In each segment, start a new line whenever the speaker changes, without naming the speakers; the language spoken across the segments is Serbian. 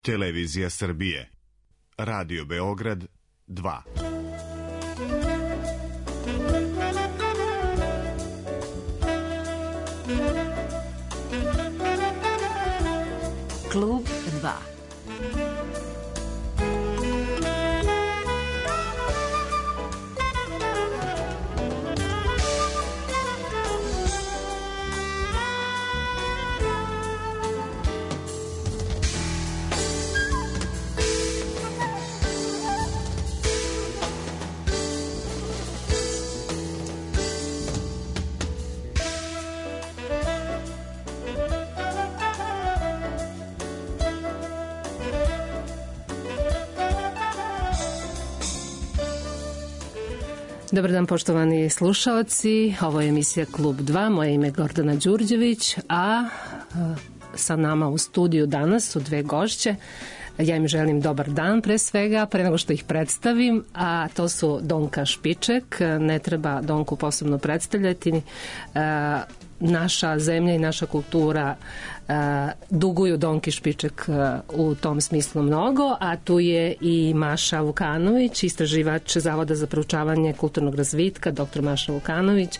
Televizija Srbije. Radio Beograd 2.
Klub 2. Dobar dan, poštovani slušalci. Ovo je emisija Klub 2. Moje ime je Gordana Đurđević, a sa nama u studiju danas su dve gošće. Ja im želim dobar dan pre svega, pre nego što ih predstavim, a to su Donka Špiček. Ne treba Donku posebno predstavljati. Naša zemlja i naša kultura duguju Donki Špiček u tom smislu mnogo, a tu je i Maša Vukanović, istraživač Zavoda za proučavanje kulturnog razvitka, dr. Maša Vukanović.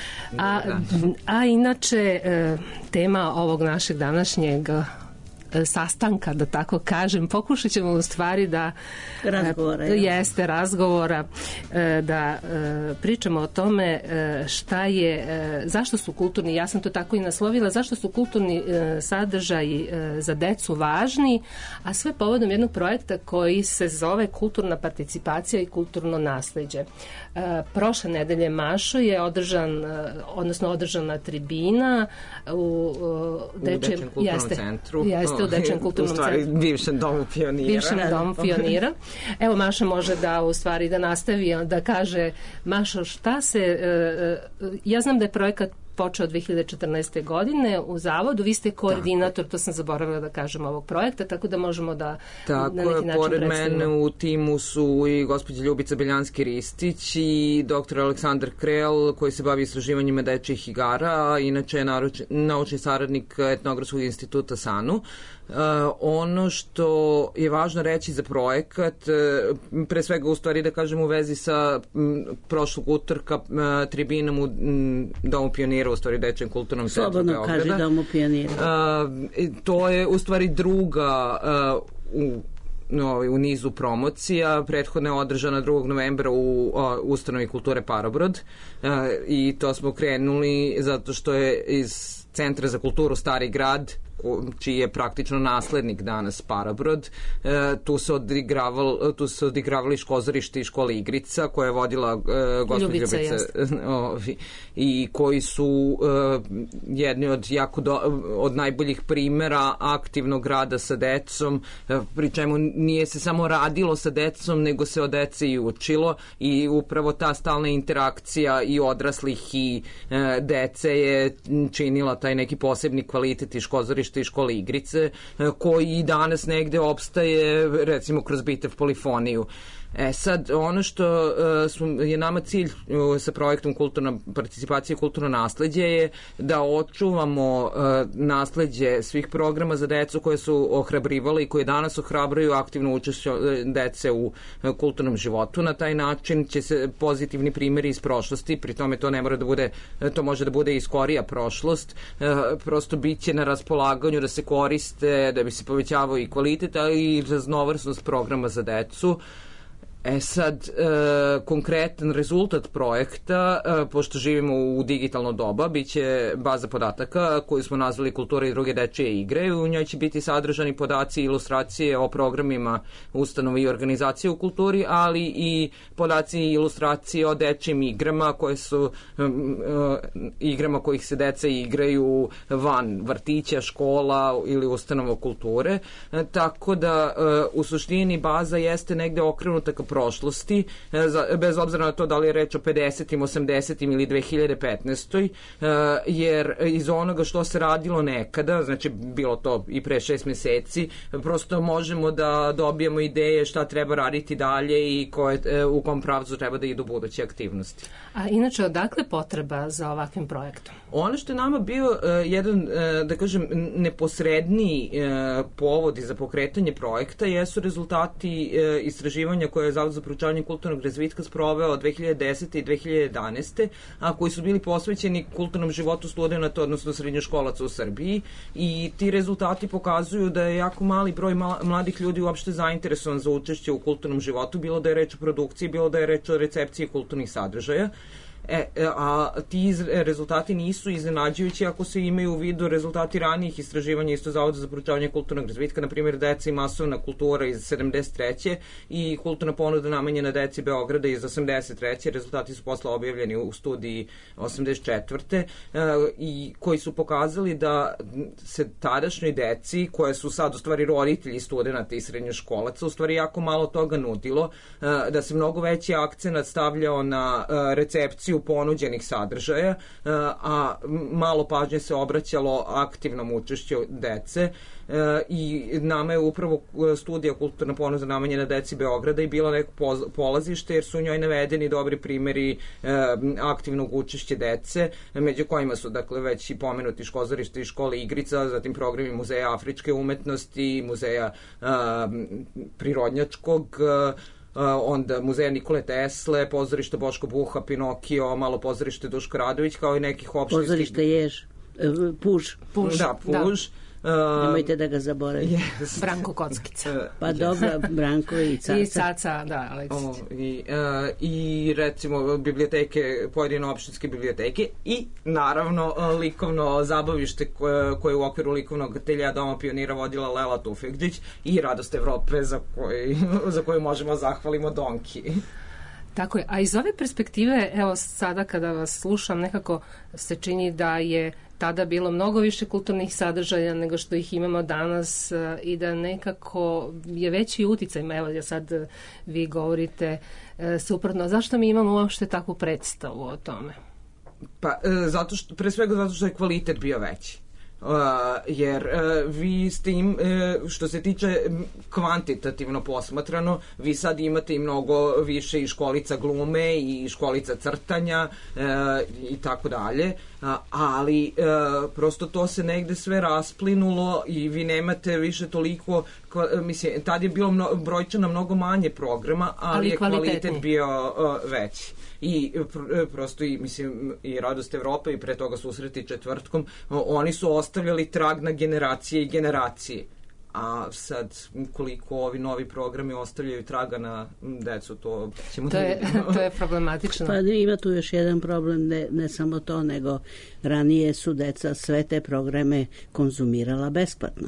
A inače, tema ovog našeg današnjeg sastanka, da tako kažem, pokušat ćemo u stvari da razgovora da pričamo o tome šta je, zašto su kulturni, ja sam to tako i naslovila, zašto su kulturni sadržaji za decu važni, a sve povodom jednog projekta koji se zove Kulturna participacija i kulturno nasleđe. Prošle nedelje, Mašo, je održana tribina u
Dečijem kulturnom centru.
Jeste, u Dečijem kulturnom centru.
U stvari, bivšem domu pionira.
Evo, Maša može da u stvari da nastavi, da kaže, Mašo, šta se... Ja znam da je projekat počeo 2014. godine u Zavodu. Vi ste koordinator, to sam zaboravila da kažem, ovog projekta, tako da možemo da na neki način predstavimo.
Pored mene u timu su i gospođa Ljubica Beljanski-Ristić i dr. Aleksandar Krel, koji se bavi istraživanjima dečjih igara, a inače je naučni saradnik Etnografskog instituta SANU. Ono što je važno reći za projekat, pre svega u stvari da kažem u vezi sa prošlog utorka tribinom u Domu pionira, u stvari Dečijem kulturnom centru Beograda.
Slobodno kaže Domu pionira.
To je u stvari druga u nizu promocija. Prethodna je održana 2. novembra u ustanovi kulture Parobrod i to smo krenuli zato što je iz Centra za kulturu Stari grad, čiji je praktično naslednik danas Parabrod. Tu se odigravali Škozorište i škola Igrica, koja je vodila gospođa Ljubica i koji su jedni od najboljih primera aktivnog rada sa decom, pri čemu nije se samo radilo sa decom, nego se o deci i učilo, i upravo ta stalna interakcija i odraslih i dece je činila taj neki posebni kvalitet i Škozorište i škole Igrice, koji i danas negde opstaje, recimo kroz Bitev polifoniju. Sad, ono što je nama cilj sa projektom Kulturna participacija i kulturno nasleđe je da očuvamo nasleđe svih programa za decu koje su ohrabrivali i koje danas ohrabruju aktivno učešće dece u kulturnom životu. Na taj način će se pozitivni primjeri iz prošlosti, pri tome to ne mora da bude, to može da bude i skorija prošlost, prosto bit će na raspolaganju da se koriste, da bi se povećavao i kvalitet, ali i raznovrsnost programa za decu. Sad, konkretan rezultat projekta, pošto živimo u digitalno doba, bit će baza podataka koju smo nazvali Kultura i druge dečije igre. U njoj će biti sadržani podaci i ilustracije o programima ustanova i organizacije u kulturi, ali i podaci i ilustracije o dečijim igrama, koje su igrama kojih se deca igraju van vrtića, škola ili ustanova kulture. Tako da, u suštini, baza jeste negde okrenuta ka prošlosti, bez obzira na to da li je reč o 50. 80. ili 2015. Jer iz onoga što se radilo nekada, znači bilo to i pre 6 meseci, prosto možemo da dobijemo ideje šta treba raditi dalje i u kom pravcu treba da idu buduće aktivnosti.
A inače, odakle potreba za ovakvim projektom?
Ono što je nama bio jedan, da kažem, neposredniji povod za pokretanje projekta jesu rezultati istraživanja koje je Zavod za proučavanje kulturnog razvitka sproveo 2010. i 2011. a koji su bili posvećeni kulturnom životu studenata, odnosno srednjoškolaca u Srbiji, i ti rezultati pokazuju da je jako mali broj mladih ljudi uopšte zainteresovan za učešće u kulturnom životu, bilo da je reč o produkciji, bilo da je reč o recepciji kulturnih sadržaja. A ti rezultati nisu iznenađujući ako se imaju u vidu rezultati ranijih istraživanja isto Zavoda za proučavanje kulturnog razvitka, na primjer deca i masovna kultura iz 73. i kulturna ponuda namenjena deci Beograda iz 83. Rezultati su posle objavljeni u studiji 84. I koji su pokazali da se tadašnjoj deci, koje su sad u stvari roditelji studenata i srednjoškolaca, u stvari jako malo toga nudilo, da se mnogo veći akcenat stavljao na recepciju ponuđenih sadržaja, a malo pažnje se obraćalo aktivnom učešću dece, i nama je upravo studija kulturna ponuda namenjena deci Beograda i bila neko polazište, jer su u njoj navedeni dobri primeri aktivnog učešća dece, među kojima su dakle već i pomenuti Škozorište i škole igrica, zatim programi Muzeja afričke umetnosti, Muzeja prirodnjačkog, onda Muzeja Nikole Tesle, pozorište Boško Buha, Pinokio, malo pozorište Duško Radović, kao i nekih opštinskih...
Pozorište Jež, Puž.
Da, Puž.
Nemojte da ga zaboravite.
Yes.
Branko Kockica.
Pa dobro, Branko i Caca.
I Caca, da, Aleksić.
I recimo biblioteke, pojedine opštinske biblioteke i naravno likovno zabavište koje je u okviru likovnog ateljea Doma pionira vodila Lela Tufekđić i Radost Evrope za koju možemo zahvalimo Donki.
Tako je, a iz ove perspektive, evo sada kada vas slušam, nekako se čini da je tada bilo mnogo više kulturnih sadržaja nego što ih imamo danas i da nekako je veći uticaj. Evo ja sad vi govorite suprotno. Zašto mi imamo uopšte takvu predstavu o tome?
Pa, pre svega zato što je kvalitet bio veći. Jer vi s tim, što se tiče kvantitativno posmatrano, vi sad imate i mnogo više i školica glume i školica crtanja i tako dalje, ali prosto to se negde sve rasplinulo i vi nemate više toliko, mislim, tad je bilo brojčano mnogo manje programa, ali je kvalitet bio veći. I prosto i Radost Evrope i pre toga Susreti četvrtkom, oni su ostavljali trag na generacije i generacije. A sad, koliko ovi novi programi ostavljaju traga na decu, to ćemo da vidimo.
To je problematično.
Pa ima tu još jedan problem, ne samo to, nego ranije su deca sve te programe konzumirala besplatno.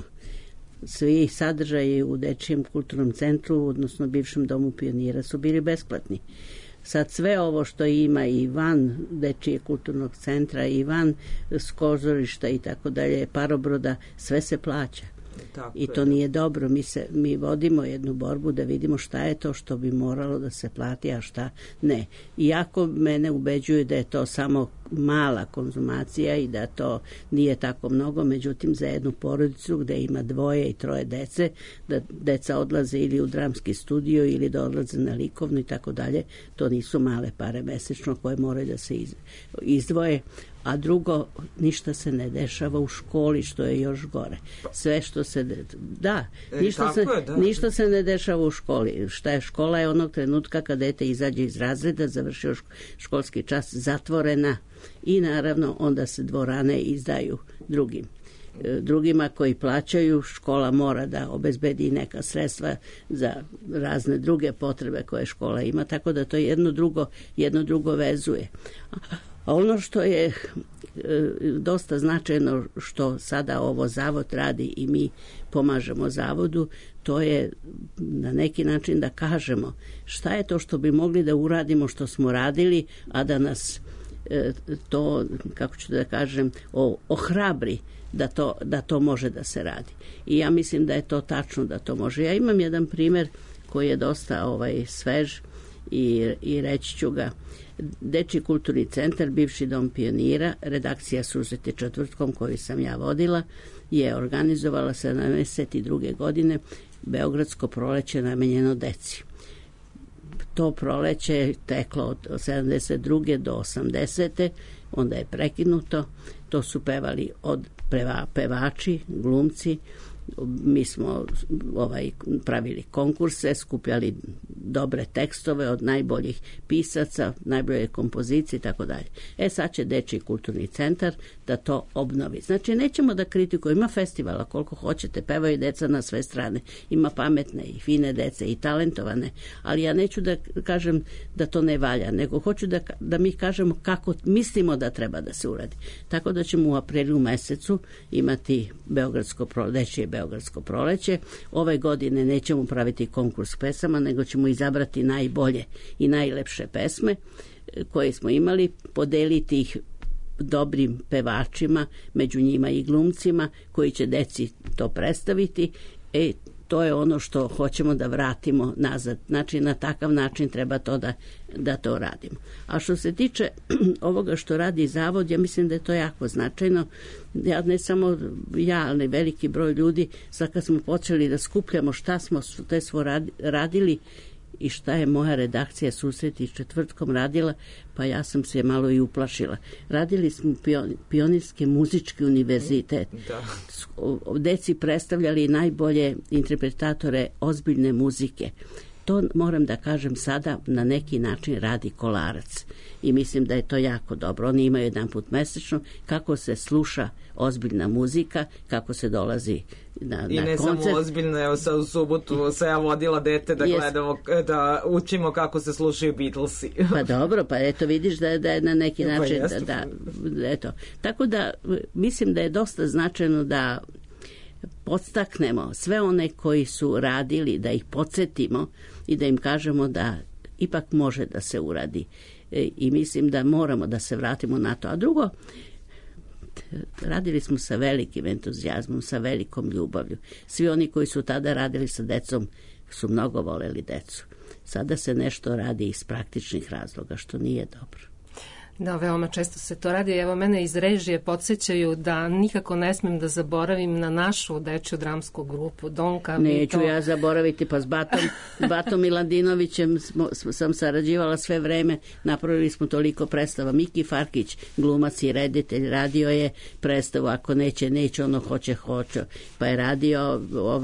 Svi sadržaji u Dečijem kulturnom centru, odnosno bivšem Domu pionira, su bili besplatni. Sad sve ovo što ima i van Dečije kulturnog centra i van Skozorišta i tako dalje, Parobroda, sve se plaća. I to nije dobro. Mi vodimo jednu borbu da vidimo šta je to što bi moralo da se plati, a šta ne. Iako mene ubeđuje da je to samo mala konzumacija i da to nije tako mnogo, međutim za jednu porodicu gde ima 2 i 3 dece, da deca odlaze ili u dramski studio ili da odlaze na likovno i tako dalje, to nisu male pare mesečno koje moraju da se izdvoje. A drugo, ništa se ne dešava u školi, što je još gore. Sve što se... ništa se ne dešava u školi. Šta je škola je onog trenutka kad dete izađe iz razreda, završio školski čas, zatvorena i naravno onda se dvorane izdaju drugima koji plaćaju. Škola mora da obezbedi neka sredstva za razne druge potrebe koje škola ima, tako da to jedno drugo vezuje. A ono što je dosta značajno što sada ovo zavod radi i mi pomažemo zavodu, to je na neki način da kažemo šta je to što bi mogli da uradimo što smo radili, a da nas to, kako ću da kažem, ohrabri da to može da se radi. I ja mislim da je to tačno da to može. Ja imam jedan primer koji je dosta svež i reći ću ga. Dečiji kulturni centar, bivši dom pionira, redakcija Susreti četvrtkom koju sam ja vodila, je organizovala 72. godine Beogradsko proleće namenjeno deci. To proleće je teklo od 72. do 80. Onda je prekinuto. To su pevali od pevači, glumci. Mi smo pravili konkurse, skupljali dobre tekstove od najboljih pisaca, najbolje kompozicije i tako dalje. Sad će Dečiji kulturni centar da to obnovi. Znači, nećemo da kritikujemo, ima festivala koliko hoćete, pevaju deca na sve strane, ima pametne i fine dece i talentovane, ali ja neću da kažem da to ne valja, nego hoću da mi kažemo kako mislimo da treba da se uradi. Tako da ćemo u aprilu mesecu imati Dečije Beogradsko proleće. Ove godine nećemo praviti konkurs pesama, nego ćemo izabrati najbolje i najlepše pesme koje smo imali, podeliti ih dobrim pevačima, među njima i glumcima koji će deci to predstaviti. To je ono što hoćemo da vratimo nazad. Znači, na takav način treba to da to radimo. A što se tiče ovoga što radi Zavod, ja mislim da je to jako značajno. Ja, ne samo ja, ali veliki broj ljudi, sad kad smo počeli da skupljamo šta smo radili i šta je moja redakcija Susreti četvrtkom radila, pa ja sam se malo i uplašila. Radili smo Pionirski muzički univerzitet. Deci predstavljali najbolje interpretatore ozbiljne muzike. To, moram da kažem, sada na neki način radi Kolarac. I mislim da je to jako dobro. Oni imaju jedan put mesečno kako se sluša ozbiljna muzika, kako se dolazi na koncert. I ne samo
ozbiljno, evo u subotu se ja vodila dete da gledamo, da učimo kako se slušaju Beatlesi.
Pa dobro, pa eto vidiš da je na neki način eto. Tako da mislim da je dosta značajno da podstaknemo sve one koji su radili, da ih podsjetimo i da im kažemo da ipak može da se uradi. I mislim da moramo da se vratimo na to. A drugo, radili smo sa velikim entuzijazmom, sa velikom ljubavlju. Svi oni koji su tada radili sa decom su mnogo voleli decu. Sada se nešto radi iz praktičnih razloga, što nije dobro.
Da, veoma često se to radi. Evo, mene iz režije podsjećaju da nikako ne smem da zaboravim na našu dečju dramsku grupu Donka.
Neću ja zaboraviti, pa s Batom Miladinovićem sam sarađivala sve vreme, napravili smo toliko predstava. Miki Farkić, glumac i reditelj, radio je predstavu Ako neće, ono hoće, pa je radio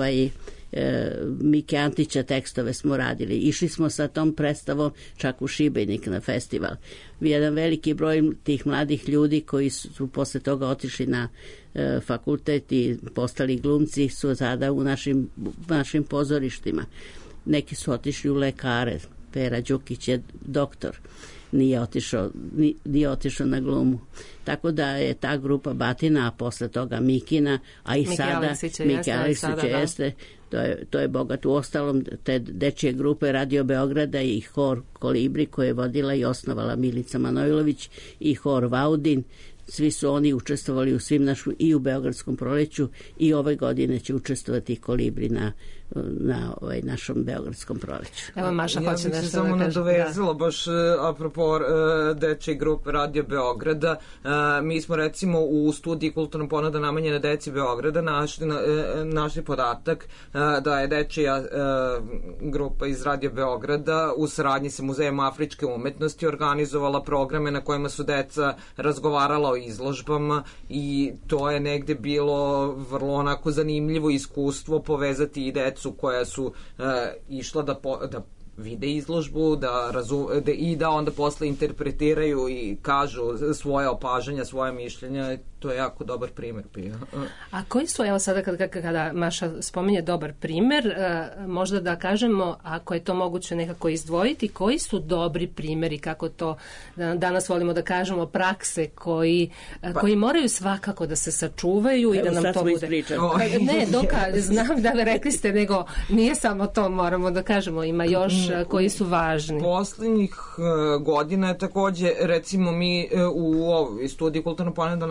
Mike Antića tekstove smo radili. Išli smo sa tom predstavom čak u Šibenik na festival. Jedan veliki broj tih mladih ljudi koji su posle toga otišli na fakultet i postali glumci su sada u našim pozorištima. Neki su otišli u lekare. Pera Đukić je doktor. Nije otišao na glumu. Tako da je ta grupa Batina, a posle toga Mikina, a i sada Miki Aleksića jeste. To je bogat. U ostalom, te dečije grupe Radio Beograda i hor Kolibri koje je vodila i osnovala Milica Manojlović i hor Vaudin. Svi su oni učestvovali u svim i u Beogradskom proleću i ove godine će učestvovati Kolibri na našom Beogradskom proleću.
Evo, Maša hoće nešto da kaže.
Samo nadovezalo, baš apropo dečje grupe Radio Beograda. Mi smo recimo u studiji Kulturno ponuda namenjena deci Beograda našli podatak da je dečija grupa iz Radio Beograda u saradnji sa Muzejom afričke umetnosti organizovala programe na kojima su deca razgovarala o izložbama i to je negde bilo vrlo onako zanimljivo iskustvo povezati i decu koja su išla da vide izložbu i da onda posle interpretiraju i kažu svoje opažanja, svoje mišljenja. To je jako dobar primer bio.
A koji su, evo sada kada Maša spominje dobar primer, možda da kažemo, ako je to moguće nekako izdvojiti, koji su dobri primeri, kako to danas volimo da kažemo, prakse koji moraju svakako da se sačuvaju i da nam to bude. Ne, znam da rekli ste, nego nije samo to, moramo da kažemo, ima još koji su važni.
Poslednjih godina je takođe, recimo mi u ovoj studiji Kulturno ponuda namenjena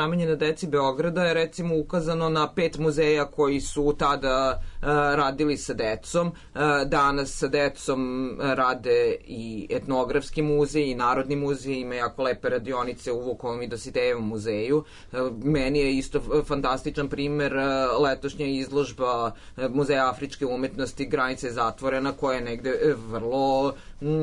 deci Beograda je recimo ukazano na 5 muzeja koji su tada radili sa decom. Danas sa decom rade i etnografski muzej i Narodni muzej, ima jako lepe radionice u Vukovom i Dositejevom muzeju. Meni je isto fantastičan primer letošnja izložba Muzeja afričke umetnosti Granica je zatvorena, koja je negde vrlo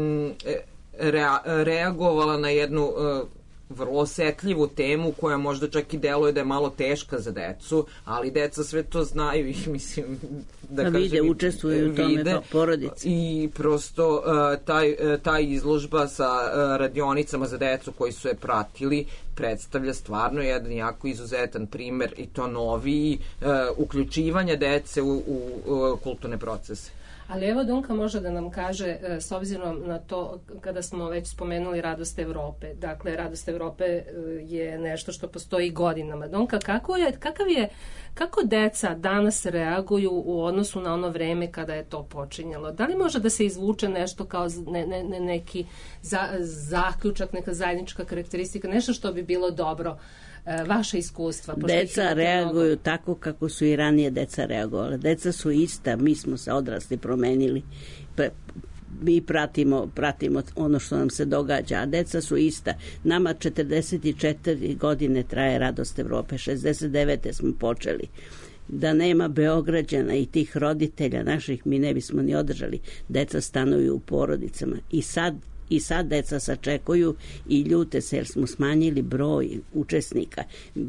reagovala na jednu vrlo osetljivu temu koja možda čak i deluje da je malo teška za decu, ali deca sve to znaju i mislim da kažem,
vide, učestvuju u tome kao porodice.
I prosto ta izložba sa radionicama za decu koji su je pratili predstavlja stvarno jedan jako izuzetan primer i to novi uključivanja dece u kulturne procese.
Ali evo Donka može da nam kaže, s obzirom na to kada smo već spomenuli Radost Evrope, dakle Radost Evrope je nešto što postoji godinama. Donka, kako deca danas reaguju u odnosu na ono vreme kada je to počinjalo? Da li može da se izvuče nešto kao neki zaključak, neka zajednička karakteristika, nešto što bi bilo dobro? Vaše iskustva.
Deca reaguju tako kako su i ranije deca reagovala. Deca su ista, mi smo se odrasli promenili, mi pratimo ono što nam se događa, a deca su ista. Nama 44 godine traje Radost Evrope, 69. smo počeli. Da nema Beograđana i tih roditelja naših, mi ne bismo ni održali. Deca stanuju u porodicama i sad deca sačekuju i ljute se jer smo smanjili broj učesnika.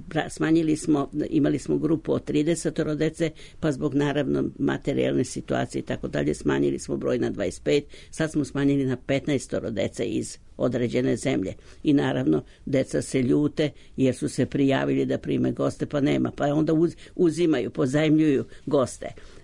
Imali smo grupu od 30 dece, pa zbog naravno materijalne situacije i tako dalje smanjili smo broj na 25, sad smo smanjili na 15 dece iz određene zemlje. I naravno deca se ljute jer su se prijavili da prime goste, pa nema, pa onda uzimaju, pozajmljuju goste.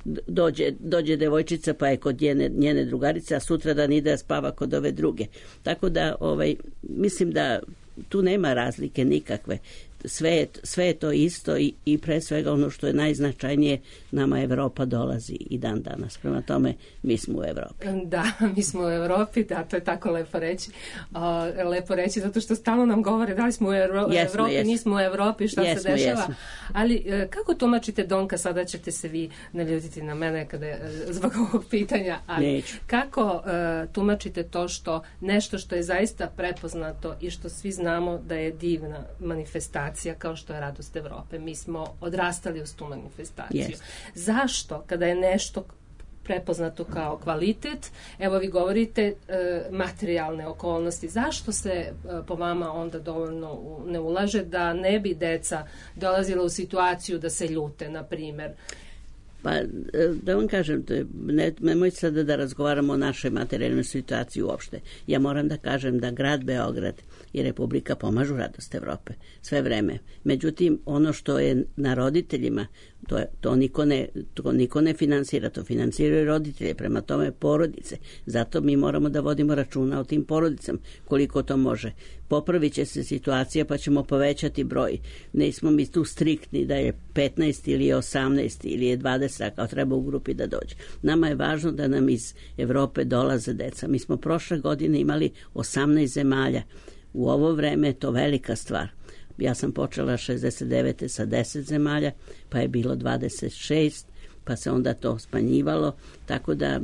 Dođe devojčica pa je kod njene drugarice, a sutradan ide da spava kod ove druge. Tako da mislim da tu nema razlike nikakve. Sve je to isto i pre svega ono što je najznačajnije, nama Evropa dolazi i dan danas. Prema tome, mi smo u Evropi.
Da, mi smo u Evropi, da, to je tako lepo reći. Lepo reći, zato što stalno nam govore da li smo u Evropi, nismo u Evropi, šta se dešava. Ali kako tumačite, Donka, sada ćete se vi naljutiti na mene zbog ovog pitanja, ali kako tumačite to što nešto što je zaista prepoznato i što svi znamo da je divna manifestacija kao što je Radost Evrope. Mi smo odrastali uz tu manifestaciju. Yes. Zašto, kada je nešto prepoznato kao kvalitet, evo vi govorite materijalne okolnosti, zašto se po vama onda dovoljno ne ulaže da ne bi deca dolazila u situaciju da se ljute, na primjer?
Pa, da vam kažem, nemoj sada da razgovaramo o našoj materijalnoj situaciji uopšte. Ja moram da kažem da grad Beograd i Republika pomažu Radost Evrope sve vreme. Međutim, ono što je na roditeljima, to niko ne finansira, to finansiraju roditelje, prema tome porodice. Zato mi moramo da vodimo računa o tim porodicama, koliko to može. Popravit će se situacija pa ćemo povećati broj. Nismo mi tu striktni da je 15 ili 18 ili je 20, kao treba u grupi da dođe. Nama je važno da nam iz Evrope dolaze deca. Mi smo prošle godine imali 18 zemalja. U ovo vreme je to velika stvar. Ja sam počela 69. sa 10 zemalja, pa je bilo 26, pa se onda to smanjivalo, tako da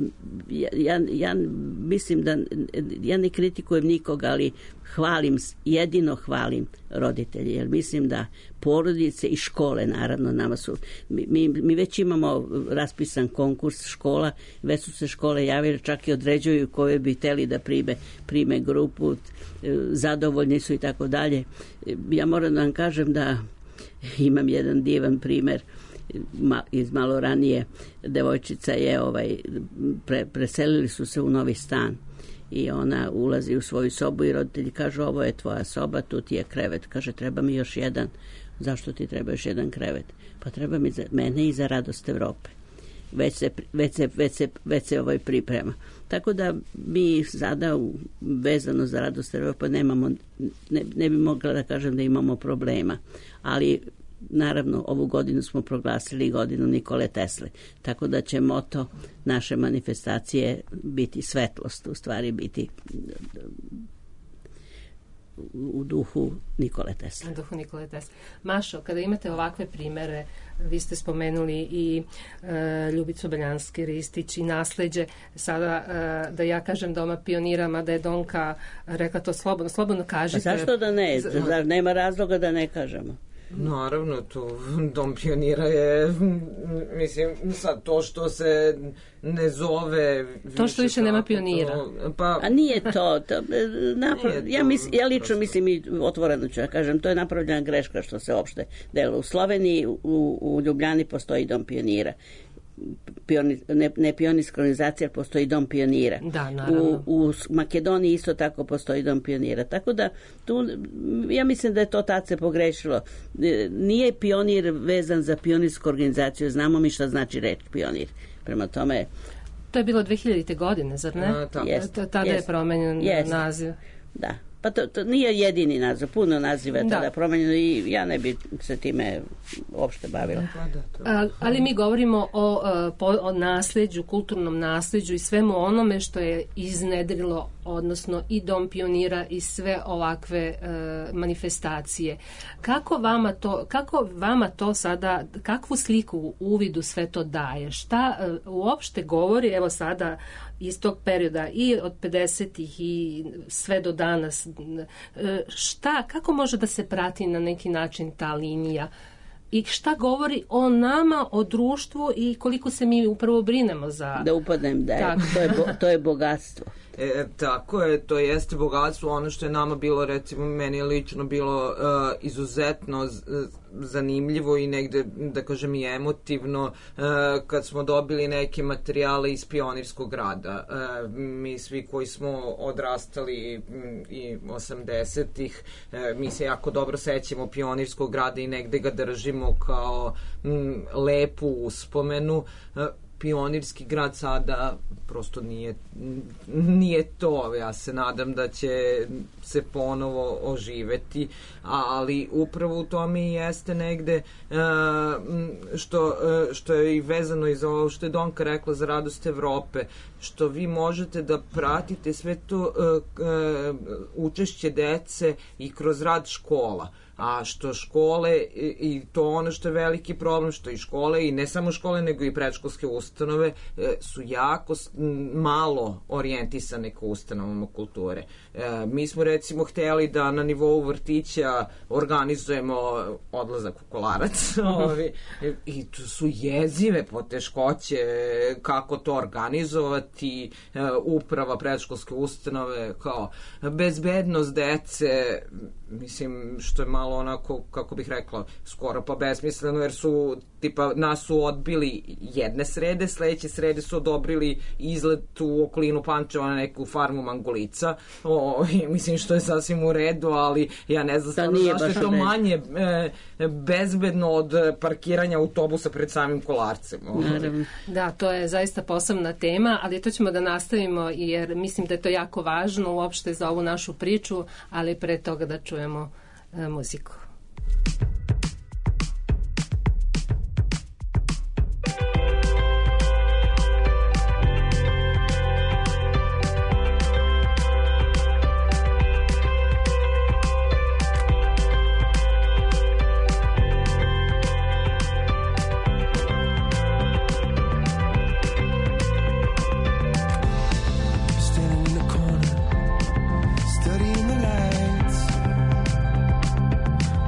ja mislim da ja ne kritikujem nikoga, ali jedino hvalim roditelje, jer mislim da porodice i škole, naravno, nama su, mi već imamo raspisan konkurs škola, već su se škole javile, čak i određuju koje bi hteli da prime grupu, zadovoljni su i tako dalje. Ja moram da vam kažem da imam jedan divan primer iz malo ranije. Devojčica je preselili su se u novi stan i ona ulazi u svoju sobu i roditelji kažu, ovo je tvoja soba, tu ti je krevet. Kaže, treba mi još jedan. Zašto ti treba još jedan krevet? Pa treba mi za mene i za Radost Evrope. Već se priprema. Tako da mi sada vezano za Radost Evrope ne bi mogla da kažem da imamo problema, ali naravno ovu godinu smo proglasili godinu Nikole Tesle, tako da će moto naše manifestacije biti svetlost, u stvari biti u duhu Nikole Tesle.
U duhu Nikole Tesle. Mašo, kada imate ovakve primere, vi ste spomenuli i Ljubicu Beljanski Ristić i nasleđe, sada da ja kažem Doma pionira, mada je Donka rekla to slobodno kažite.
Pa zašto da ne? Zar nema razloga da ne kažemo?
Naravno, to Dom pionira je, mislim, sad to što se ne zove...
To što više nema pionira.
A nije to. Ja lično mislim i otvoreno ću ja kažem, to je napravljena greška što se uopšte delo. U Sloveniji, u Ljubljani postoji Dom pionira. Ne pionirska organizacija, postoji Dom pionira.
Da, naravno.
U Makedoniji isto tako postoji Dom pionira. Tako da tu, ja mislim da je to tad se pogrešilo. Nije pionir vezan za pionirsku organizaciju. Znamo mi šta znači reč pionir. Prema tome...
To je bilo 2000. godine, zar ne? Tada je promenjen naziv.
Da. Pa to nije jedini naziv, puno naziva je tada promenjeno i ja ne bi se time uopšte bavila.
Ali mi govorimo o nasleđu, kulturnom nasleđu i svemu onome što je iznedrilo, odnosno i Dom pionira i sve ovakve manifestacije. Kako vama to sada, kakvu sliku uvidu sve to daje? Šta uopšte govori, evo sada, iz tog perioda i od 50-ih i sve do danas, kako može da se prati na neki način ta linija i šta govori o nama, o društvu i koliko se mi upravo brinemo za...
Da upadnem, to je bogatstvo.
Tako je, to jeste bogatstvo. Ono što je nama bilo, recimo meni je lično bilo izuzetno zanimljivo i negde, da kažem, i emotivno kad smo dobili neke materijale iz pionirskog rada. Mi svi koji smo odrastali i 80-ih, mi se jako dobro sećamo pionirskog rada i negde ga držimo kao lepu uspomenu. Pionirski grad sada prosto nije to. Ja se nadam da će se ponovo oživeti, ali upravo u tome i jeste negde što je i vezano i za ovo što je Donka rekla za radost Evrope, što vi možete da pratite sve to učešće dece i kroz rad škola. A što škole, i to ono što je veliki problem, što i škole, i ne samo škole, nego i predškolske ustanove, su jako malo orijentisane ka ustanovama kulture. Mi smo recimo hteli da na nivou vrtića organizujemo odlazak u Kolarac i to su jezive poteškoće kako to organizovati, uprava predškolske ustanove, kao bezbednost dece, mislim, što je malo onako, kako bih rekla, skoro pa besmisleno, jer su, tipa, nas su odbili jedne srede, sledeće srede su odobrili izlet u okolinu Pančeva na neku farmu Mangulica, mislim, što je sasvim u redu, ali ja ne znam stvarno zašto je to manje bezbedno od parkiranja autobusa pred samim Kolarcem.
Da, to je zaista posebna tema, ali to ćemo da nastavimo, jer mislim da je to jako važno uopšte za ovu našu priču, ali pre toga da čujemo muziku.
Studying the lights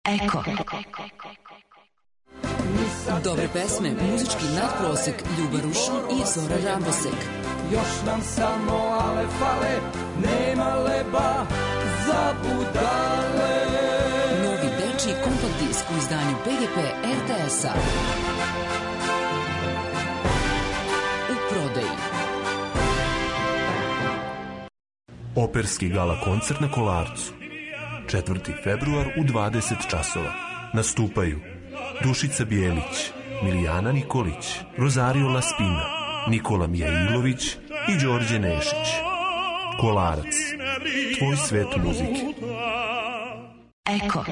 Eko. Dobre pesme, muzički nadprosek, Ljuba Rušin i Zora Rabosek.
Još nam samo ale fale, nema leba za budale.
Novi dečiji kompakt disk u izdanju PGP RTS-a. U prodaji.
Operski gala koncert na Kolarcu. 4. februar u 20 časova. Nastupaju Dušica Bijelić, Milijana Nikolić, Rosario Laspina, Nikola Mijailović i Đorđe Nešić. Kolarac. Tvoj svet muzike.
Eko.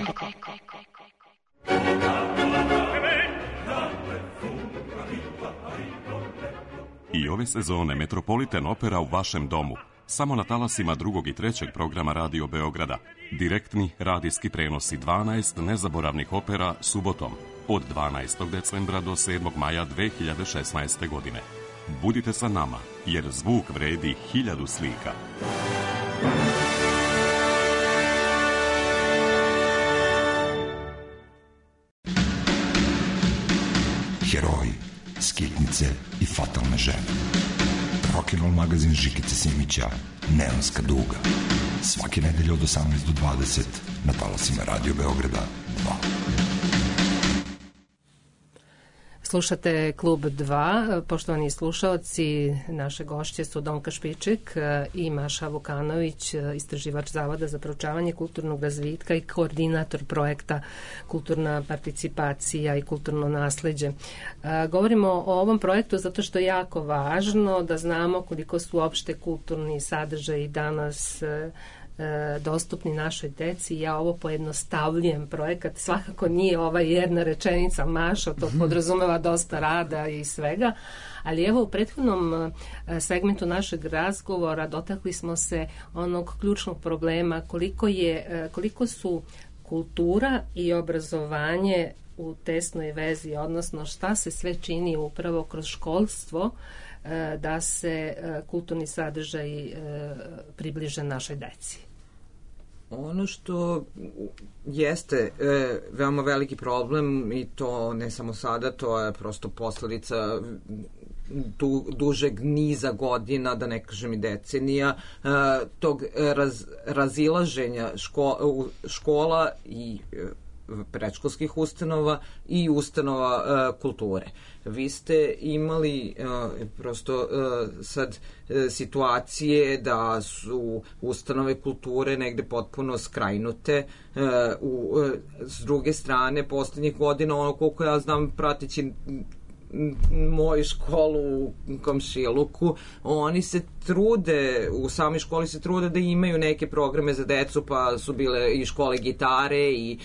I ove sezone Metropolitan Opera u vašem domu. Samo na talasima 2. i 3. programa Radio Beograda. Direktni radijski prenosi 12 nezaboravnih opera subotom od 12. decembra do 7. maja 2016. godine. Budite sa nama, jer zvuk vredi 1000 slika.
Heroji, skitnice i fatalne žene. Rock'n'roll magazin Žikice Simića, Neonska duga. Svake nedelje od 18 do 20 na talasima Radio Beograda 2.
Slušate Klub 2. Poštovani slušaoci, naše gošće su Donka Špiček i Maša Vukanović, istraživač Zavoda za proučavanje kulturnog razvitka i koordinator projekta Kulturna participacija i kulturno nasleđe. Govorimo o ovom projektu zato što je jako važno da znamo koliko su uopšte kulturni sadržaji danas dostupni našoj deci. Ja ovo pojednostavljujem projekat, svakako nije ova jedna rečenica, Mašo, to podrazumeva dosta rada i svega, ali evo u prethodnom segmentu našeg razgovora dotakli smo se onog ključnog problema koliko su kultura i obrazovanje u tesnoj vezi, odnosno šta se sve čini upravo kroz školstvo da se kulturni sadržaji približe našoj deci.
Ono što jeste veoma veliki problem, i to ne samo sada, to je prosto posledica dužeg niza godina, da ne kažem i decenija, tog razilaženja škola i predškolskih ustanova i ustanova kulture. Vi ste imali prosto sad situacije da su ustanove kulture negde potpuno skrajnute. S druge strane, poslednjih godina, ono koliko ja znam, prateći moju školu u Komšiluku, oni se trude, u samoj školi se trude da imaju neke programe za decu, pa su bile i škole gitare i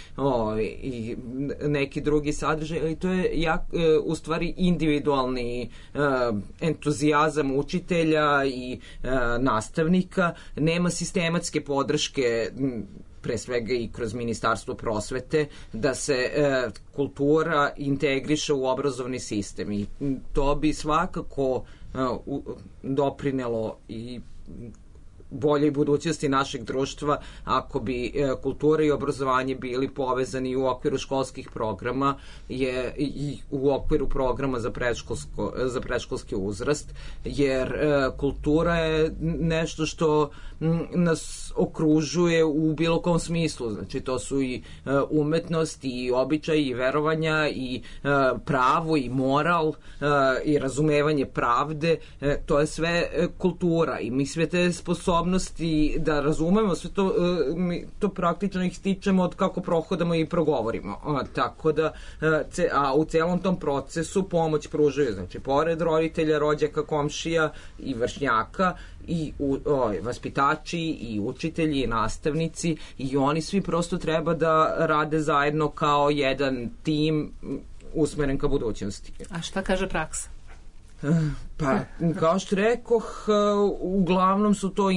neki drugi sadržaj, ali to je u stvari individualni entuzijazam učitelja i nastavnika. Nema sistematske podrške, pre svega i kroz Ministarstvo prosvete, da se kultura integriše u obrazovni sistem, i to bi svakako doprinelo i boljoj budućnosti našeg društva ako bi kultura i obrazovanje bili povezani u okviru školskih programa i u okviru programa za predškolski uzrast, jer kultura je nešto što nas okružuje u bilo kom smislu. Znači, to su i umetnost i običaj i verovanja i pravo i moral i razumevanje pravde. To je sve kultura, i mi sve te sposobnosti da razumemo sve to, mi to praktično ih stičemo od kako prohodamo i progovorimo. Tako da, a u celom tom procesu pomoć pružaju, znači, pored roditelja, rođaka, komšija i vršnjaka, i vaspitači i učitelji i nastavnici, i oni svi prosto treba da rade zajedno kao jedan tim usmeren ka budućnosti. A
šta kaže praksa?
Pa, kao što rekoh, uglavnom su to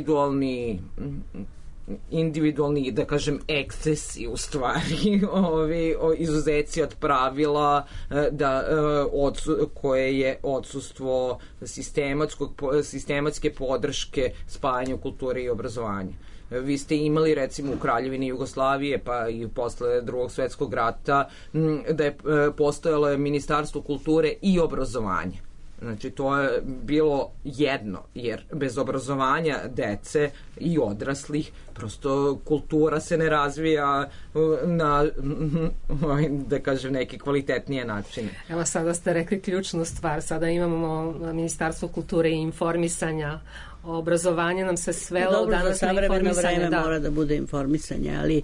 individualni, da kažem, ekscesi u stvari, izuzeci od pravila, koje je odsustvo sistematske podrške spajanju kulture i obrazovanja. Vi ste imali recimo u Kraljevini Jugoslavije pa i posle Drugog svetskog rata da je postojalo Ministarstvo kulture i obrazovanja. Znači, to je bilo jedno, jer bez obrazovanja dece i odraslih prosto kultura se ne razvija na, da kažem, neki kvalitetnije načine.
Evo, sada ste rekli ključnu stvar. Sada imamo Ministarstvo kulture i informisanja. Obrazovanje nam se svelo danas na informisanje. Dobro, za savremeno vreme mora da bude informisanje, ali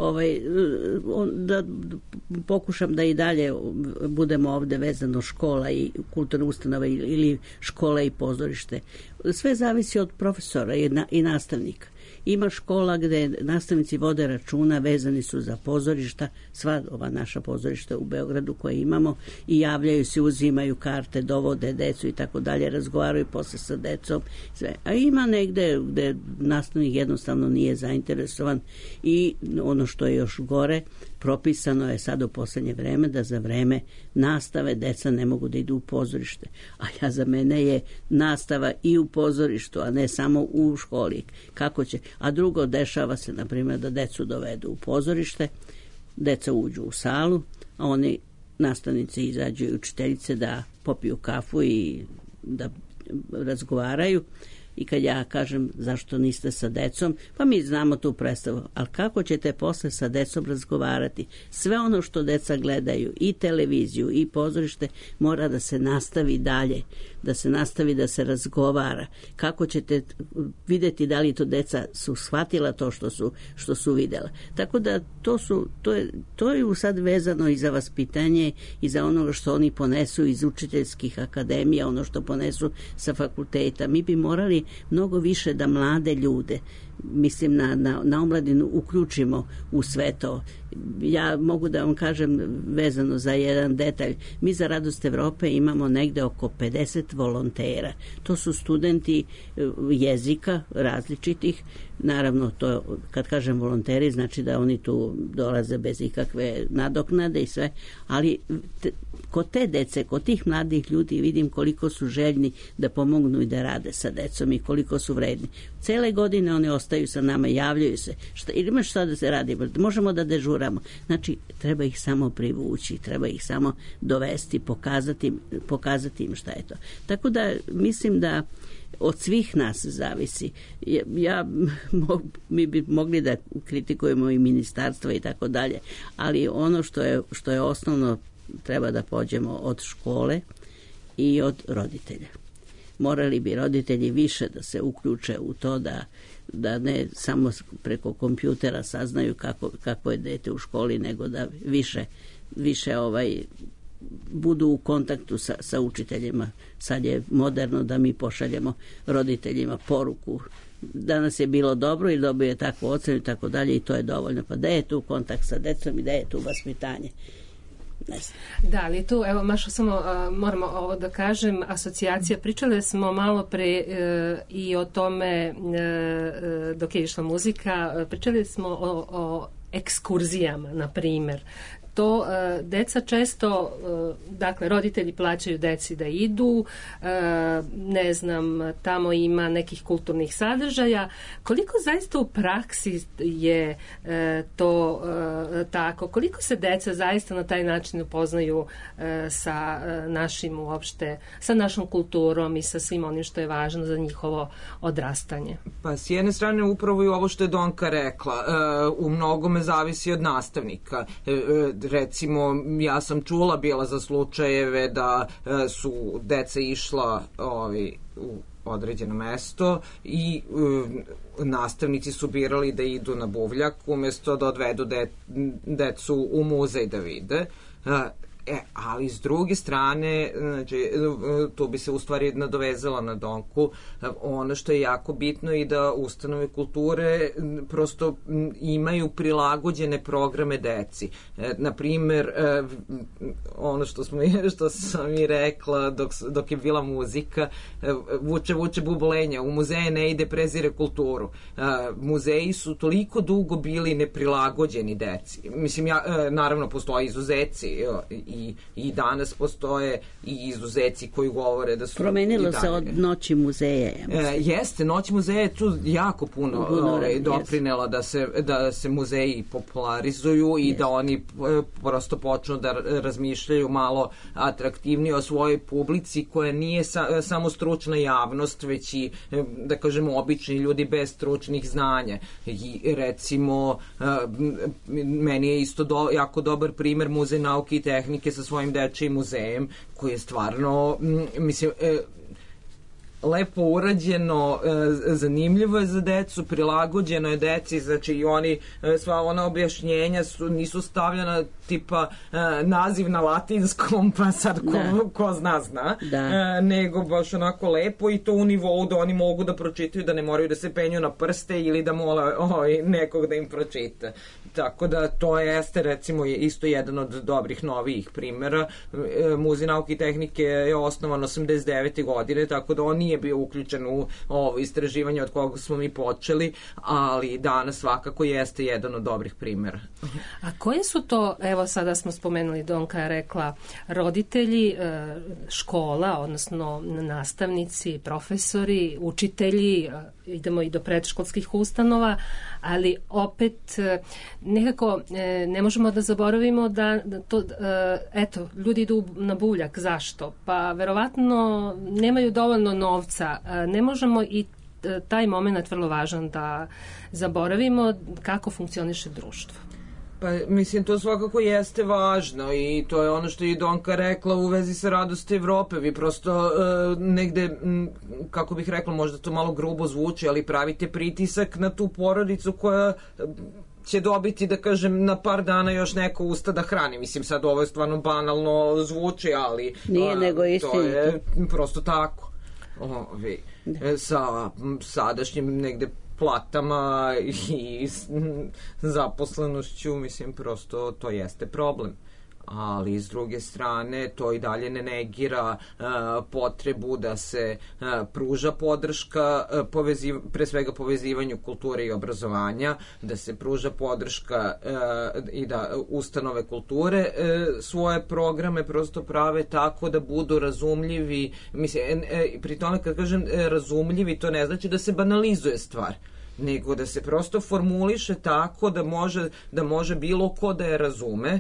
da pokušam da i dalje budemo ovde vezano škola i kulturne ustanove ili škola i pozorište. Sve zavisi od profesora i nastavnika. Ima škola gde nastavnici vode računa, vezani su za pozorišta, sva ova naša pozorišta u Beogradu koje imamo, i javljaju se, uzimaju karte, dovode decu i tako dalje, razgovaraju posle sa decom. Sve. A ima negde gde nastavnik jednostavno nije zainteresovan i ono što je još gore, propisano je sad u poslednje vreme da za vreme nastave deca ne mogu da idu u pozorište. A za mene je nastava i u pozorištu, a ne samo u školi. Kako će? A drugo, dešava se, na primjer, da decu dovedu u pozorište, deca uđu u salu, a oni, nastavnici, izađu i učiteljice da popiju kafu i da razgovaraju. I kad ja kažem zašto niste sa decom, pa mi znamo tu predstavu, ali kako ćete posle sa decom razgovarati? Sve ono što deca gledaju, i televiziju i pozorište, mora da se nastavi dalje, da se nastavi da se razgovara. Kako ćete videti da li to deca su shvatila to što su videla? Tako da to je sad vezano i za vaspitanje i za ono što oni ponesu iz učiteljskih akademija, ono što ponesu sa fakulteta. Mi bi morali mnogo više da mlade ljude, mislim na omladinu, uključimo u sve to. Ja mogu da vam kažem vezano za jedan detalj. Mi za Radost Evrope imamo negde oko 50 volontera. To su studenti jezika različitih. Naravno, to kad kažem volonteri, znači da oni tu dolaze bez ikakve nadoknade i sve, ali kod te dece, kod tih mladih ljudi vidim koliko su željni da pomognu i da rade sa decom i koliko su vredni. Cele godine oni ostaju sa nama, javljaju se. Imaš šta da se radi? Možemo da dežuramo. Znači, treba ih samo privući, treba ih samo dovesti, pokazati im šta je to. Tako da mislim da od svih nas zavisi. Mi bi mogli da kritikujemo i ministarstva i tako dalje, ali ono što je osnovno, treba da pođemo od škole i od roditelja. Morali bi roditelji više da se uključe u to da ne samo preko kompjutera saznaju kako je dete u školi, nego da više budu u kontaktu sa učiteljima. Sad je moderno da mi pošaljemo roditeljima poruku. Danas je bilo dobro i dobio je takvu ocenu i tako dalje, i to je dovoljno. Pa da je tu kontakt sa decom i da je tu vaspitanje. Da, ali tu, evo, Mašo, samo moramo ovo da kažem, asocijacija, pričali smo malo pre i o tome dok je išla muzika, pričali smo o ekskurzijama, na primer. To deca često, dakle, roditelji plaćaju deci da idu, ne znam, tamo ima nekih kulturnih sadržaja. Koliko zaista u praksi je to tako? Koliko se deca zaista na taj način upoznaju sa našim uopšte, sa našom kulturom i sa svim onim što je važno za njihovo odrastanje?
Pa s jedne strane upravo i ovo što je Donka rekla, u mnogome zavisi od nastavnika. Recimo, ja sam čula bila za slučajeve da su deca išla u određeno mesto i nastavnici su birali da idu na buvljak umjesto da odvedu decu u muzej da vide. Ali s druge strane, znači, tu bi se u stvari nadovezala na Donku, ono što je jako bitno i da ustanove kulture prosto imaju prilagođene programe deci. Naprimer, ono što sam i rekla dok je bila muzika, vuče bubolenja, u muzeje ne ide, prezire kulturu. Muzeji su toliko dugo bili neprilagođeni deci. Mislim, naravno postoje izuzeci i danas postoje i izuzeci koji govore da su...
Promenilo se od Noći muzeja.
Jeste, Noć muzeja je tu jako puno doprinela da se muzeji popularizuju i da oni prosto počnu da razmišljaju malo atraktivnije o svojoj publici koja nije samo stručna javnost, već i, da kažemo, obični ljudi bez stručnih znanja. I recimo, meni je isto jako dobar primer Muzej nauke i tehnike sa svojim dečijim muzejem, koji je stvarno, mislim, lepo urađeno, zanimljivo je za decu, prilagođeno je deci, znači i oni, sva ona objašnjenja nisu stavljena tipa naziv na latinskom, pa sad ko zna, nego baš onako lepo i to u nivou da oni mogu da pročitaju, da ne moraju da se penju na prste ili da mole nekog da im pročita. Tako da to jeste, recimo, isto jedan od dobrih novijih primjera. Muzej nauke i tehnike je osnovan 89. godine, tako da on nije bio uključen u ovo istraživanje od koga smo mi počeli, ali danas svakako jeste jedan od dobrih primjera.
A koje su to, evo sada smo spomenuli, Donka je rekla, roditelji, škola, odnosno nastavnici, profesori, učitelji, idemo i do predškolskih ustanova, ali opet nekako ne možemo da zaboravimo da to, eto, ljudi idu na buljak. Zašto? Pa verovatno nemaju dovoljno novca. Ne možemo i taj moment vrlo važan da zaboravimo kako funkcioniše društvo.
Pa, mislim, to svakako jeste važno i to je ono što je i Donka rekla u vezi sa Radosti Evrope. Vi prosto negde, kako bih rekla, možda to malo grubo zvuči, ali pravite pritisak na tu porodicu koja će dobiti, da kažem, na par dana još neko usta da hrani. Mislim, sad ovo je stvarno banalno zvuči, ali
nije nego istinito.
To je prosto tako. Sa sadašnjim negde platama i zaposlenošću, mislim, prosto to jeste problem. Ali s druge strane to i dalje ne negira potrebu da se pruža podrška pre svega povezivanju kulture i obrazovanja, da se pruža podrška i da ustanove kulture svoje programe prosto prave tako da budu razumljivi. Mislim, pri tome kad kažem razumljivi, to ne znači da se banalizuje stvar, nego da se prosto formuliše tako da može bilo ko da je razume.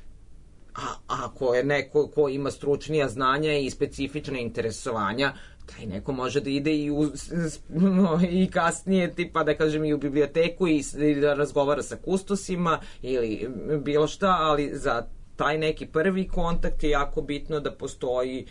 A ako je neko ko ima stručnija znanja i specifična interesovanja, taj neko može da ide i kasnije, tipa da kažem, i u biblioteku i da razgovara sa kustosima ili bilo šta, ali za taj neki prvi kontakt je jako bitno da postoji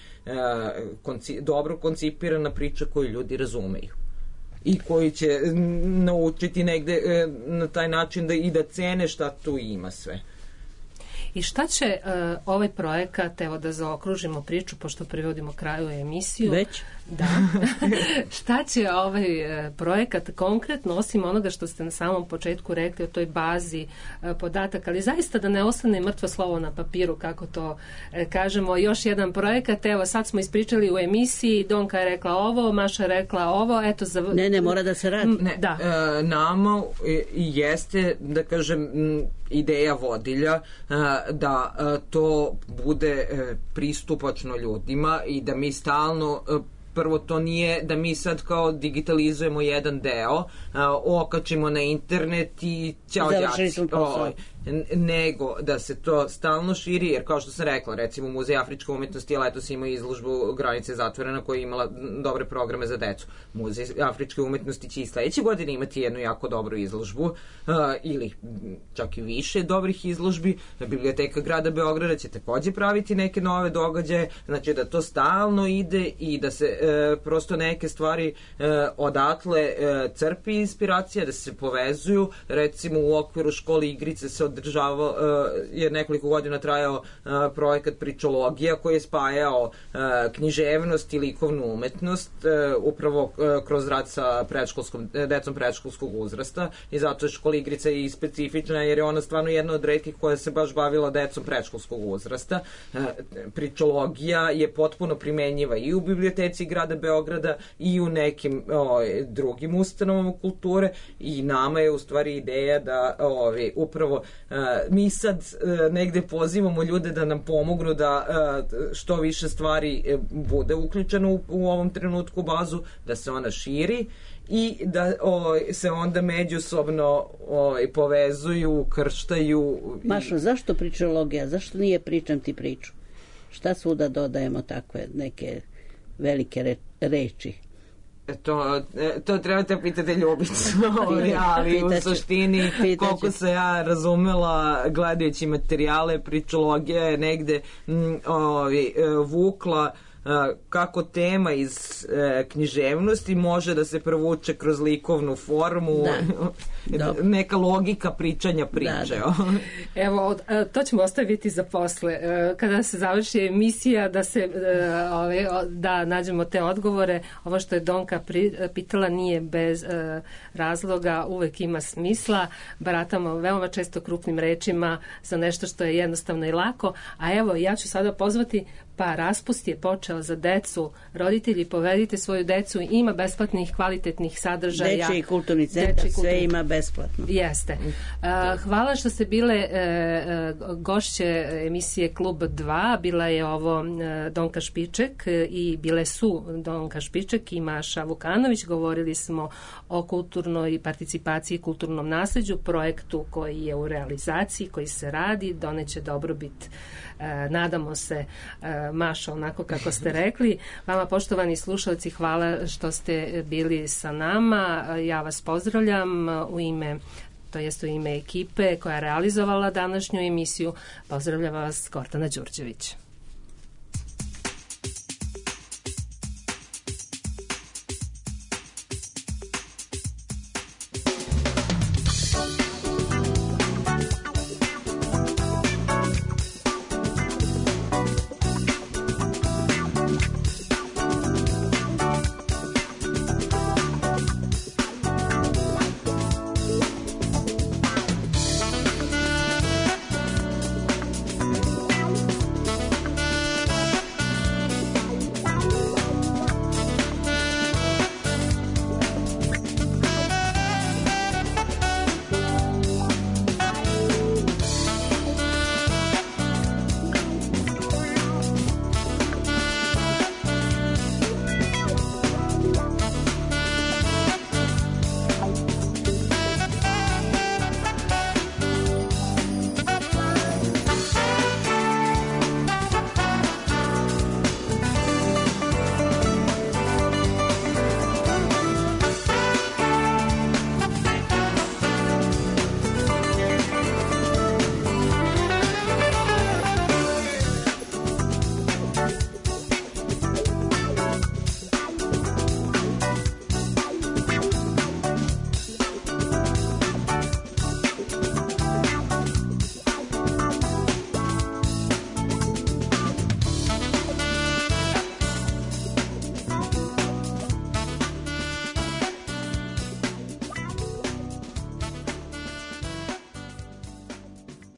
dobro koncipirana priča koju ljudi razumeju i koji će naučiti negde na taj način da cene šta tu ima sve.
I šta će ovaj projekat, evo da zaokružimo priču, pošto privodimo kraju emisiju.
Već?
Da. Šta će ovaj projekat konkretno, osim onoga što ste na samom početku rekli o toj bazi podataka, ali zaista da ne ostane mrtvo slovo na papiru, kako to kažemo, još jedan projekat, evo sad smo ispričali u emisiji, Donka je rekla ovo, Maša je rekla ovo, eto za...
Ne, mora da se radi.
Da.
Nama jeste, da kažem, ideja vodilja da to bude pristupačno ljudima i da mi stalno prvo to nije da mi sad kao digitalizujemo jedan deo, okačimo na internet i ćao đaci, nego da se to stalno širi, jer kao što sam rekla, recimo Muzej afričke umetnosti je letos imao izložbu Granice zatvorena koja je imala dobre programe za decu. Muzej afričke umetnosti će i sledeće godine imati jednu jako dobru izložbu ili čak i više dobrih izložbi. Biblioteka grada Beograda će takođe praviti neke nove događaje, znači da to stalno ide i da se prosto neke stvari odatle crpi inspiracija, da se povezuju. Recimo u okviru škole igrice se održavao, je nekoliko godina trajao projekat Pričologija koji je spajao književnost i likovnu umetnost upravo kroz rad sa decom predškolskog uzrasta i zato je škola igrica i specifična jer je ona stvarno jedna od retkih koja se baš bavila decom predškolskog uzrasta. Pričologija je potpuno primenjiva i u biblioteci grada Beograda i u nekim drugim ustanovama kulture i nama je u stvari ideja da upravo Mi sad negde pozivamo ljude da nam pomognu da što više stvari bude uključeno u ovom trenutku bazu, da se ona širi i da se onda međusobno povezuju, krštaju.
Mašo, zašto pričologija? Zašto nije pričam ti priču? Šta svuda dodajemo takve neke velike reči?
To trebate pitati Ljubicu, ali u suštini koliko se ja razumela gledajući materijale, pričologija je negde vukla kako tema iz književnosti može da se provuče kroz likovnu formu, neka logika pričanja priče.
Da. Evo, to ćemo ostaviti za posle. Kada se završi emisija da nađemo te odgovore. Ovo što je Donka pitala nije bez razloga, uvek ima smisla. Baratamo veoma često krupnim rečima za nešto što je jednostavno i lako. A evo, ja ću sada pozvati, pa raspust je počeo za decu. Roditelji, povedite svoju decu, ima besplatnih, kvalitetnih sadržaja.
Dečiji kulturni centar, sve ima besplatno.
Jeste. Hvala što ste bile gošće emisije Klub 2. Bila je ovo Donka Špiček i bile su Donka Špiček i Maša Vukanović. Govorili smo o kulturnoj participaciji, kulturnom nasleđu, projektu koji je u realizaciji, koji se radi, doneće dobrobit. Nadamo se, Mašo, onako kako ste rekli. Vama, poštovani slušalci, hvala što ste bili sa nama. Ja vas pozdravljam u ime ekipe koja je realizovala današnju emisiju. Pozdravljam vas Gordana Đurđević.